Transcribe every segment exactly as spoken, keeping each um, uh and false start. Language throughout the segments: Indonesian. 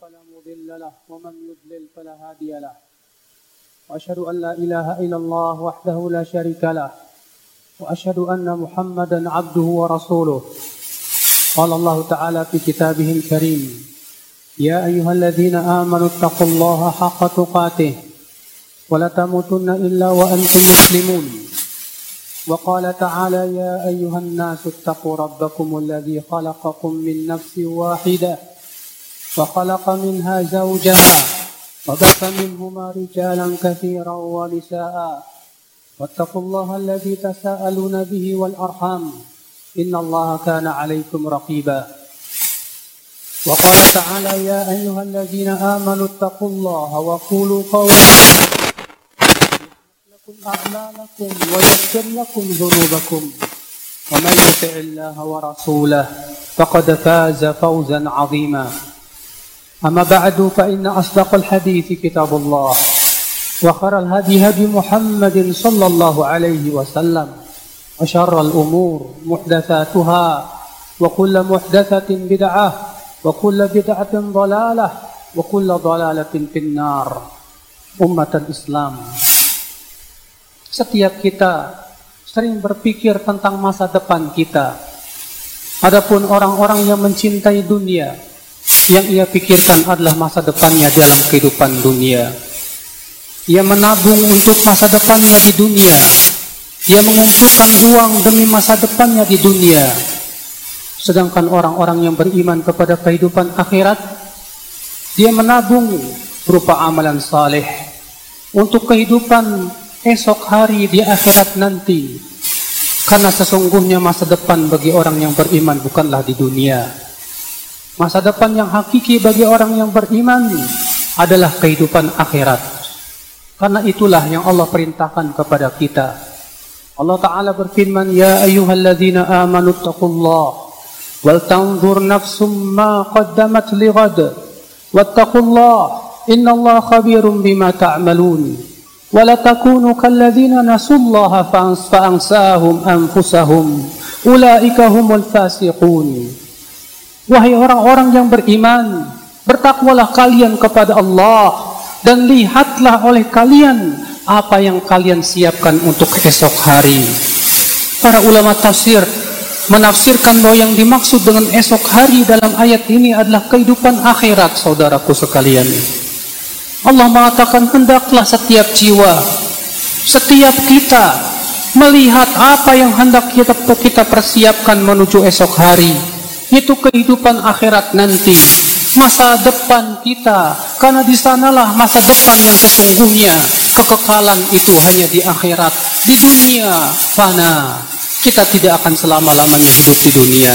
فلا مضل له ومن يضلل فلا هادي له وأشهد أن لا إله إلا الله وحده لا شريك له وأشهد أن محمدا عبده ورسوله. قال الله تعالى في كتابه الكريم: يا أيها الذين آمنوا اتقوا الله حق تقاته ولا تموتن إلا وأنتم مسلمون. وقال تعالى: يا أيها الناس اتقوا ربكم الذي خلقكم من نفس واحدة وخلق منها زوجها وبث منهما رجالا كثيرا ونساء واتقوا الله الذي تساءلون به والأرحام إن الله كان عليكم رقيبا. وقال تعالى: يا أيها الذين آمنوا اتقوا الله وقولوا قولا أعمالكم ويغفر لكم ذنوبكم ومن يطع الله ورسوله فقد فاز فوزا عظيما. أما بعد فإن أصدق الحديث كتاب الله وخير الهدي هدي محمد صلى الله عليه وسلم وشر الأمور محدثاتها وكل محدثة بدعة وكل بدعة ضلالة وكل ضلالة في النار. أمة الإسلام, setiap kita sering berpikir tentang masa depan kita. Adapun orang-orang yang mencintai dunia, yang ia pikirkan adalah masa depannya dalam kehidupan dunia. Ia menabung untuk masa depannya di dunia. Ia mengumpulkan uang demi masa depannya di dunia. Sedangkan orang-orang yang beriman kepada kehidupan akhirat, dia menabung berupa amalan saleh untuk kehidupan esok hari di akhirat nanti. Karena sesungguhnya masa depan bagi orang yang beriman bukanlah di dunia. Masa depan yang hakiki bagi orang yang beriman adalah kehidupan akhirat. Karena itulah yang Allah perintahkan kepada kita. Allah Ta'ala berfirman: Ya ayyuhalladzina amanu attaqullah wal tanzur nafsum ma qaddamat lighad wattaqullah innallaha khabirum bima ta'malun. ولا تكونوا كالذين نسوا الله فأنساهم أنفسهم أولئك هم الفاسقون. Wahai orang-orang yang beriman, bertakwalah kalian kepada Allah dan lihatlah oleh kalian apa yang kalian siapkan untuk esok hari. Para ulama tafsir menafsirkan bahwa yang dimaksud dengan esok hari dalam ayat ini adalah kehidupan akhirat, saudaraku sekalian. Allah mengatakan hendaklah setiap jiwa, setiap kita melihat apa yang hendak kita, kita persiapkan menuju esok hari. Itu kehidupan akhirat nanti, masa depan kita. Karena di sanalah masa depan yang sesungguhnya. Kekekalan itu hanya di akhirat. Di dunia fana. Kita tidak akan selama-lamanya hidup di dunia.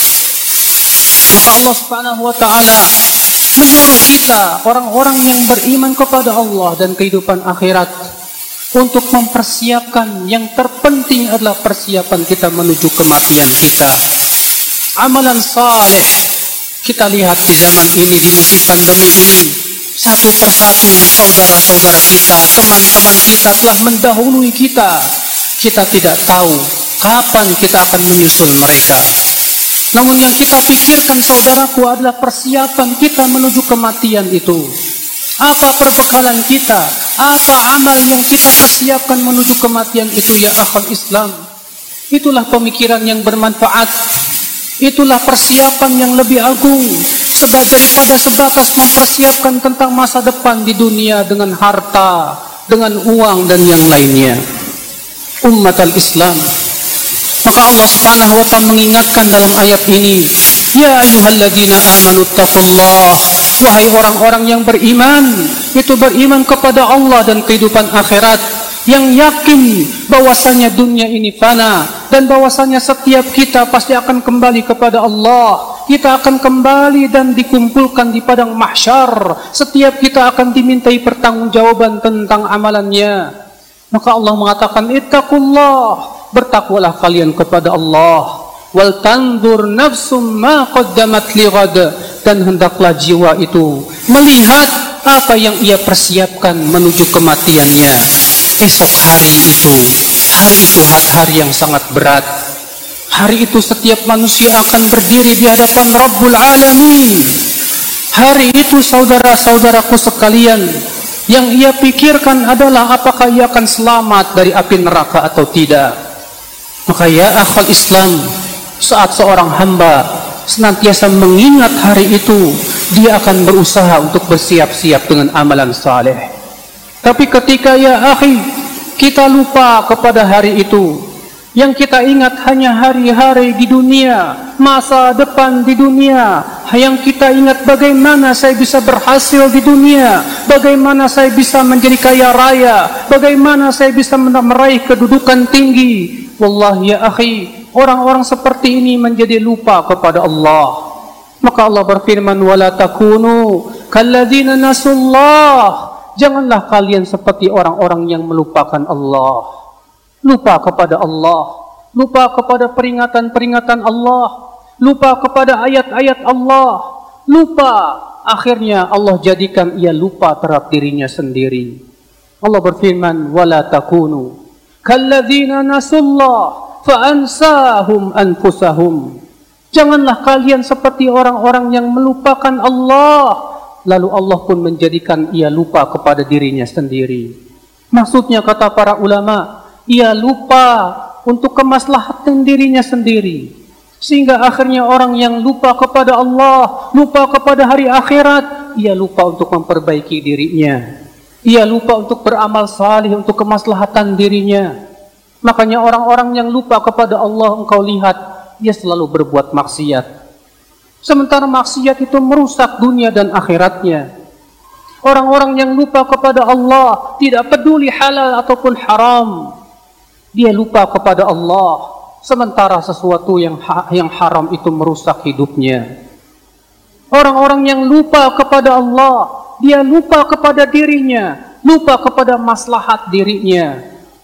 Maka Allah Subhanahu wa Ta'ala menyuruh kita, orang-orang yang beriman kepada Allah dan kehidupan akhirat, untuk mempersiapkan. Yang terpenting adalah persiapan kita menuju kematian kita. Amalan saleh. Kita lihat di zaman ini, di musim pandemi ini, satu persatu saudara-saudara kita, teman-teman kita telah mendahului kita. Kita tidak tahu kapan kita akan menyusul mereka. Namun yang kita pikirkan, saudaraku, adalah persiapan kita menuju kematian itu. Apa perbekalan kita? Apa amal yang kita persiapkan menuju kematian itu, ya akhal Islam? Itulah pemikiran yang bermanfaat. Itulah persiapan yang lebih agung. Sebab daripada sebatas mempersiapkan tentang masa depan di dunia dengan harta, dengan uang dan yang lainnya. Ummat al-Islam, maka Allah Subhanahu wa Ta'ala mengingatkan dalam ayat ini, Ya ayyuhalladzina amanu attaqullah. Wahai orang-orang yang beriman, itu beriman kepada Allah dan kehidupan akhirat, yang yakin bahwasanya dunia ini fana dan bahwasanya setiap kita pasti akan kembali kepada Allah. Kita akan kembali dan dikumpulkan di padang mahsyar. Setiap kita akan dimintai pertanggungjawaban tentang amalannya. Maka Allah mengatakan, ittaqullah, bertakwalah kalian kepada Allah. Wal tanzur nafsum ma qaddamat lighad, dan hendaklah jiwa itu melihat apa yang ia persiapkan menuju kematiannya. Esok hari itu, hari itu hari yang sangat berat. Hari itu setiap manusia akan berdiri di hadapan Rabbul Alamin. Hari itu saudara-saudaraku sekalian, yang ia pikirkan adalah apakah ia akan selamat dari api neraka atau tidak. Maka ya akhwal Islam, saat seorang hamba senantiasa mengingat hari itu, dia akan berusaha untuk bersiap-siap dengan amalan saleh. Tapi ketika ya akhi, kita lupa kepada hari itu, yang kita ingat hanya hari-hari di dunia, masa depan di dunia. Yang kita ingat bagaimana saya bisa berhasil di dunia, bagaimana saya bisa menjadi kaya raya, bagaimana saya bisa meraih kedudukan tinggi. Wallahi ya akhi, orang-orang seperti ini menjadi lupa kepada Allah. Maka Allah berfirman, wala takunu kalladzina nasullah. Janganlah kalian seperti orang-orang yang melupakan Allah. Lupa kepada Allah, lupa kepada peringatan-peringatan Allah, lupa kepada ayat-ayat Allah, lupa. Akhirnya Allah jadikan ia lupa terhadap dirinya sendiri. Allah berfirman, wala takunu kalladzina nasullah fa'ansahum anfusahum. Janganlah kalian seperti orang-orang yang melupakan Allah, lalu Allah pun menjadikan ia lupa kepada dirinya sendiri. Maksudnya kata para ulama, ia lupa untuk kemaslahatan dirinya sendiri. Sehingga akhirnya orang yang lupa kepada Allah, lupa kepada hari akhirat, ia lupa untuk memperbaiki dirinya. Ia lupa untuk beramal salih untuk kemaslahatan dirinya. Makanya orang-orang yang lupa kepada Allah, engkau lihat, dia selalu berbuat maksiat. Sementara maksiat itu merusak dunia dan akhiratnya. Orang-orang yang lupa kepada Allah, tidak peduli halal ataupun haram, dia lupa kepada Allah, sementara sesuatu yang ha yang haram itu merusak hidupnya. Orang-orang yang lupa kepada Allah, dia lupa kepada dirinya, lupa kepada maslahat dirinya.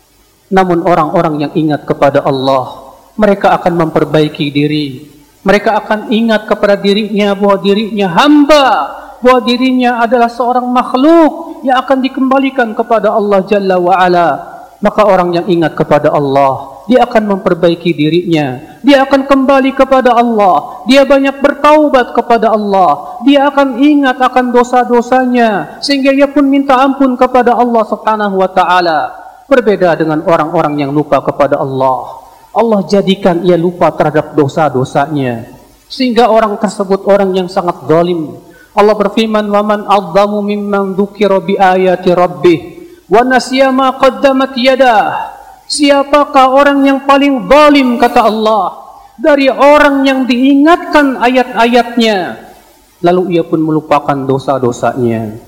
Namun orang-orang yang ingat kepada Allah, mereka akan memperbaiki diri. Mereka akan ingat kepada dirinya bahwa dirinya hamba, bahwa dirinya adalah seorang makhluk yang akan dikembalikan kepada Allah Jalla wa'ala. Maka orang yang ingat kepada Allah, dia akan memperbaiki dirinya, dia akan kembali kepada Allah, dia banyak bertaubat kepada Allah, dia akan ingat akan dosa-dosanya, sehingga ia pun minta ampun kepada Allah Subhanahu wa ta'ala. Berbeda dengan orang-orang yang lupa kepada Allah, Allah jadikan ia lupa terhadap dosa-dosanya, sehingga orang tersebut orang yang sangat zalim. Allah berfirman, waman adzamu mimman dzukira bi ayati rabbih wa nasiya ma qaddamat yadah. Siapakah orang yang paling zalim, kata Allah, dari orang yang diingatkan ayat-ayatnya, lalu ia pun melupakan dosa-dosanya.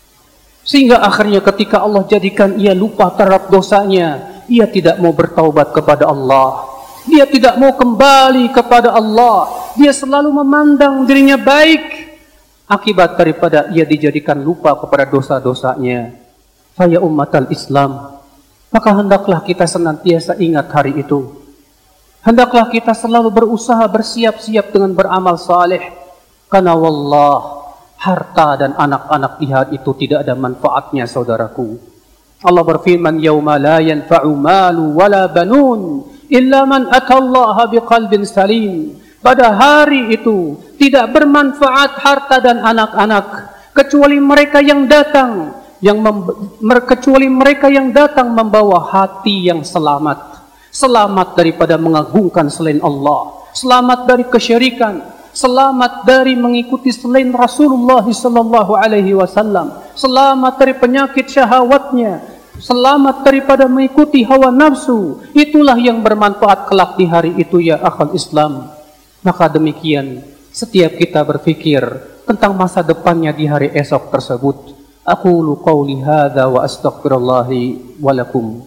Sehingga akhirnya ketika Allah jadikan ia lupa terhadap dosanya, ia tidak mau bertaubat kepada Allah, dia tidak mau kembali kepada Allah, dia selalu memandang dirinya baik. Akibat daripada ia dijadikan lupa kepada dosa-dosanya. Faya ummatal Islam, maka hendaklah kita senantiasa ingat hari itu. Hendaklah kita selalu berusaha bersiap-siap dengan beramal saleh. Karena wallah, harta dan anak-anak di hari itu tidak ada manfaatnya, saudaraku. Allah berfirman, yauma la yanfa'u malu wala banun illa man atallaha biqalbin salim. Pada hari itu tidak bermanfaat harta dan anak-anak kecuali mereka yang datang yang kecuali mereka yang datang membawa hati yang selamat, selamat daripada mengagungkan selain Allah, selamat dari kesyirikan, selamat dari mengikuti selain Rasulullah sallallahu alaihi wasallam, selamat dari penyakit syahwatnya, selamat daripada mengikuti hawa nafsu. Itulah yang bermanfaat kelak di hari itu, ya akhal Islam. Maka demikian, setiap kita berfikir tentang masa depannya di hari esok tersebut. Aqulu qawli hadza wa astaghfirullahi wa lakum.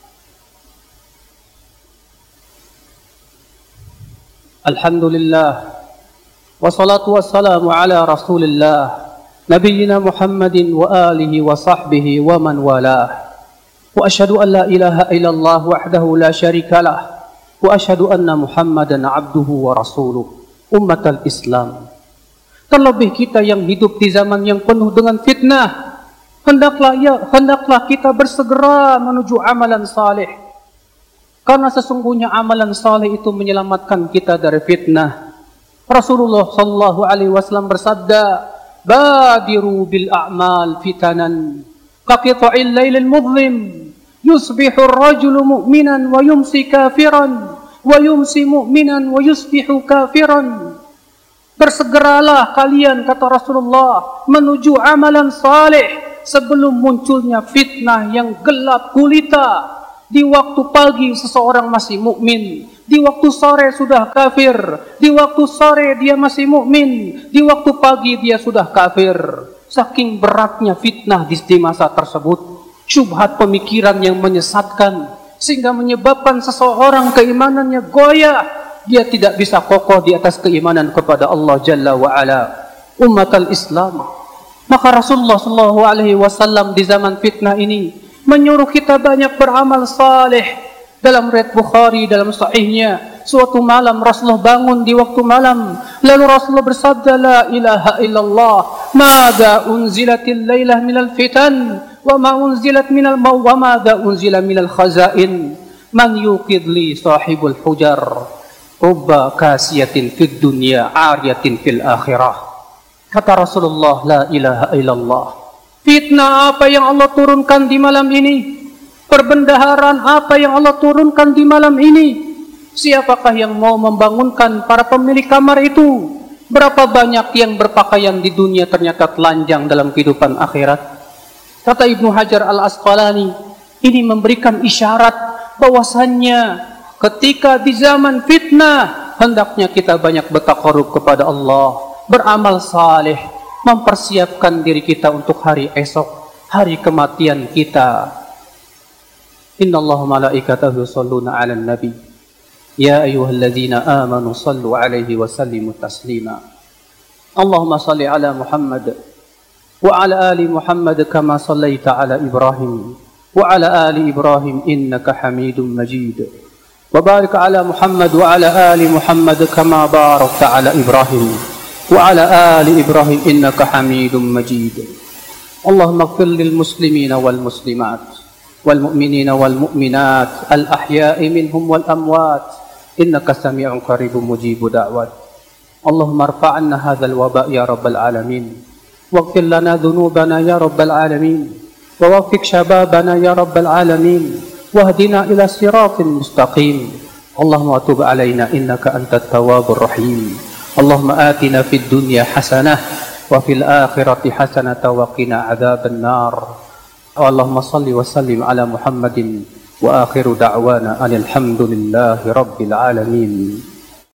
Alhamdulillah wassalatu wassalamu ala Rasulillah nabiyyina Muhammadin wa alihi wa sahbihi wa man walah. Wa asyhadu an la ilaha illallah wahdahu la syarikalah wa asyhadu anna Muhammadan abduhu wa rasuluh. Ummatal Islam, terlebih kita yang hidup di zaman yang penuh dengan fitnah, hendaklah ya hendaklah kita bersegera menuju amalan saleh. Karena sesungguhnya amalan saleh itu menyelamatkan kita dari fitnah. Rasulullah sallallahu alaihi wasallam bersabda, badiru bil a'mal fitanan kaqita'il lailil mudhlim yusbihu ar-rajulu mu'minan wa yumsi kafiran wa yumsi mu'minan wa yusbihu kafiran. Bersegeralah kalian, kata Rasulullah, menuju amalan saleh sebelum munculnya fitnah yang gelap gulita. Di waktu pagi seseorang masih mukmin, di waktu sore sudah kafir, di waktu sore dia masih mukmin, di waktu pagi dia sudah kafir. Saking beratnya fitnah di masa tersebut, syubhat pemikiran yang menyesatkan sehingga menyebabkan seseorang keimanannya goyah. Dia tidak bisa kokoh di atas keimanan kepada Allah Jalla wa Ala. Umatal Islam, maka Rasulullah sallallahu alaihi wasallam di zaman fitnah ini menyuruh kita banyak beramal saleh. Dalam riwayat Bukhari dalam sahihnya, suatu malam Rasulullah bangun di waktu malam, lalu Rasulullah bersabda, la ilaha illallah, madza unzilatil lailah minal fitan wa ma unzilat minal maw wa madza unzila minal khazain man yuqid li sahibul hujar rubba kasiyatin fid dunya ariyatin fil akhirah. Kata Rasulullah, la ilaha illallah. Fitnah apa yang Allah turunkan di malam ini? Perbendaharaan apa yang Allah turunkan di malam ini? Siapakah yang mau membangunkan para pemilik kamar itu? Berapa banyak yang berpakaian di dunia ternyata telanjang dalam kehidupan akhirat? Kata Ibnu Hajar Al-Asqalani, ini memberikan isyarat bahwasannya ketika di zaman fitnah, hendaknya kita banyak bertaqarrub kepada Allah, beramal saleh, mempersiapkan diri kita untuk hari esok, hari kematian kita. Innallaha malaikatahu yusholluna 'alan nabi. Ya ayyuhalladzina amanu shallu 'alaihi wa sallimu taslima. Allahumma shalli 'ala Muhammad wa 'ala ali Muhammad kama shallaita 'ala Ibrahim wa 'ala ali Ibrahim innaka Hamidum Majid. وبارك على محمد وعلى آل محمد كما باركت على إبراهيم وعلى آل إبراهيم إنك حميد مجيد. اللهم اغفر للمسلمين والمسلمات والمؤمنين والمؤمنات الأحياء منهم والأموات إنك سميع قريب مجيب دعوات. اللهم ارفع عنا هذا الوباء يا رب العالمين واغفر لنا ذنوبنا يا رب العالمين ووفق شبابنا يا رب العالمين واهدنا إلى صراط مستقيم. اللهم تب علينا إنك أنت التواب الرحيم. اللهم آتنا في الدنيا حسنة وفي الآخرة حسنة وقنا عذاب النار. اللهم صل وسلم على محمد وآخر دعوانا أن الحمد لله رب العالمين.